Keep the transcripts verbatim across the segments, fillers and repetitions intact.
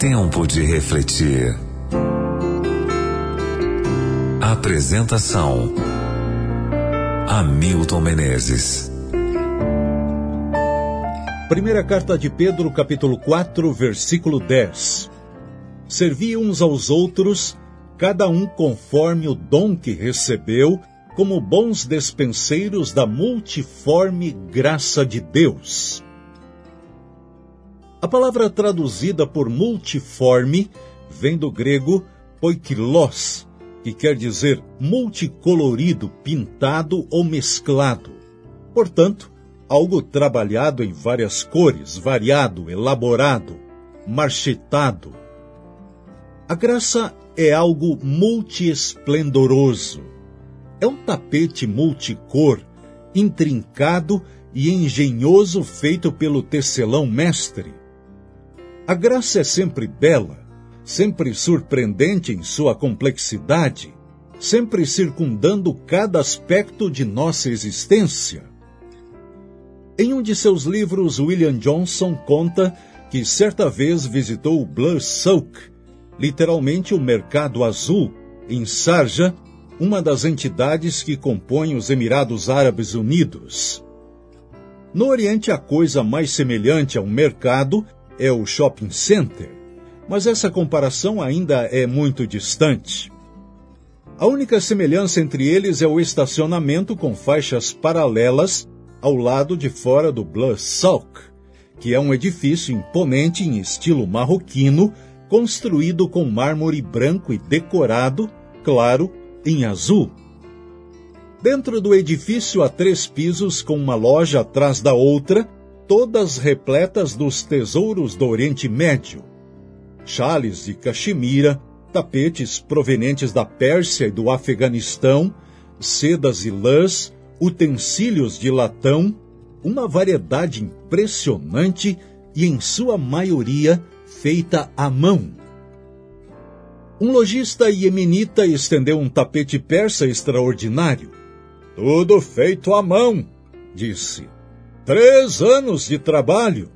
Tempo de refletir. Apresentação: Hamilton Menezes. Primeira carta de Pedro, capítulo quatro, versículo dez. Servi uns aos outros, cada um conforme o dom que recebeu, como bons despenseiros da multiforme graça de Deus. A palavra traduzida por multiforme vem do grego poikilos, que quer dizer multicolorido, pintado ou mesclado. Portanto, algo trabalhado em várias cores, variado, elaborado, marchetado. A graça é algo multiesplendoroso. É um tapete multicor, intrincado e engenhoso feito pelo tecelão mestre. A graça é sempre bela, sempre surpreendente em sua complexidade, sempre circundando cada aspecto de nossa existência. Em um de seus livros, William Johnson conta que certa vez visitou o Blood Souk, literalmente o Mercado Azul, em Sharjah, uma das entidades que compõem os Emirados Árabes Unidos. No Oriente, a coisa mais semelhante a um mercado é o shopping center, mas essa comparação ainda é muito distante. A única semelhança entre eles é o estacionamento com faixas paralelas ao lado de fora do Blood Souk, que é um edifício imponente em estilo marroquino, construído com mármore branco e decorado, claro, em azul. Dentro do edifício há três pisos com uma loja atrás da outra, todas repletas dos tesouros do Oriente Médio. Chales de caxemira, tapetes provenientes da Pérsia e do Afeganistão, sedas e lãs, utensílios de latão, uma variedade impressionante e, em sua maioria, feita à mão. Um lojista iemenita estendeu um tapete persa extraordinário. Tudo feito à mão, disse. Três anos de trabalho.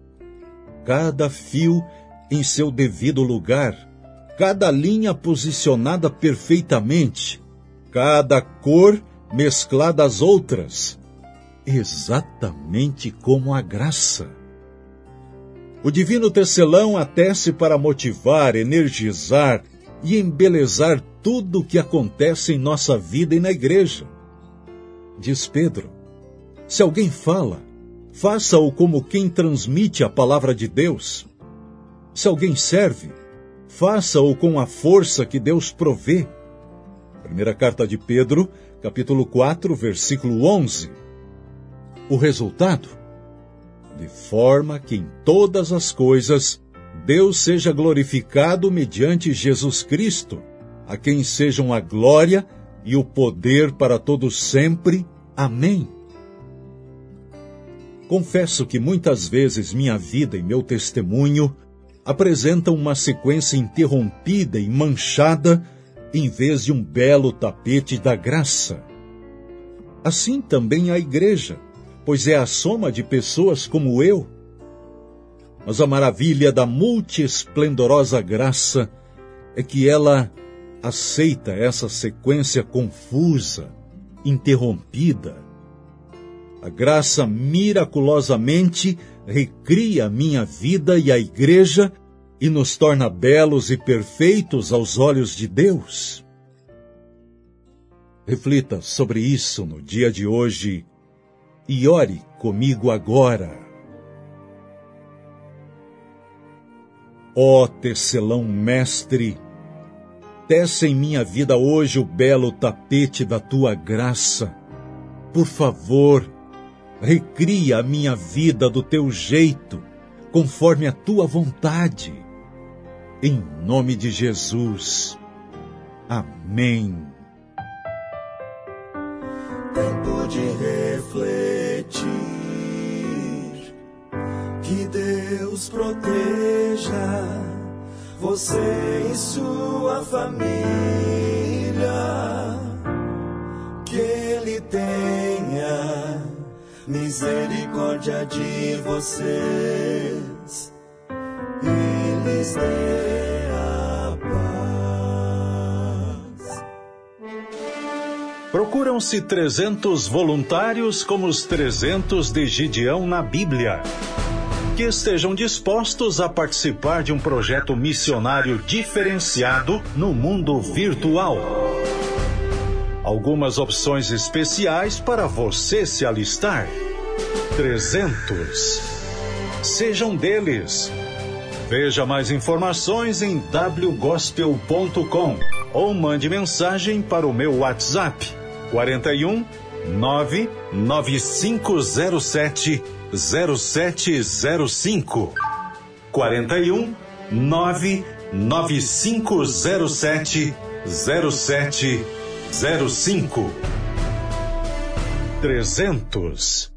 Cada fio em seu devido lugar, cada linha posicionada perfeitamente, cada cor mesclada às outras, exatamente como a graça. O divino tecelão atece para motivar, energizar e embelezar tudo o que acontece em nossa vida e na igreja. Diz Pedro, se alguém fala, faça-o como quem transmite a palavra de Deus. Se alguém serve, faça-o com a força que Deus provê. Primeira carta de Pedro, capítulo quatro, versículo onze. O resultado? De forma que em todas as coisas Deus seja glorificado mediante Jesus Cristo, a quem sejam a glória e o poder para todos sempre. Amém. Confesso que muitas vezes minha vida e meu testemunho apresentam uma sequência interrompida e manchada em vez de um belo tapete da graça. Assim também a igreja, pois é a soma de pessoas como eu. Mas a maravilha da multiesplendorosa graça é que ela aceita essa sequência confusa, interrompida. A graça miraculosamente recria a minha vida e a igreja e nos torna belos e perfeitos aos olhos de Deus. Reflita sobre isso no dia de hoje e ore comigo agora. Ó tecelão mestre, tece em minha vida hoje o belo tapete da tua graça. Por favor, recria a minha vida do teu jeito, conforme a tua vontade. Em nome de Jesus. Amém. Tempo de refletir, que Deus proteja você e sua família, que Ele tenha misericórdia de vocês e lhes dê a paz. Procuram-se trezentos voluntários como os trezentos de Gideão na Bíblia, que estejam dispostos a participar de um projeto missionário diferenciado no mundo virtual. Algumas opções especiais para você se alistar. trezentos. Sejam deles. Veja mais informações em w gospel ponto com ou mande mensagem para o meu WhatsApp quarenta e um, nove nove cinco zero sete, zero sete zero cinco. quarenta e um, nove nove cinco zero sete, zero sete zero cinco. trezentos.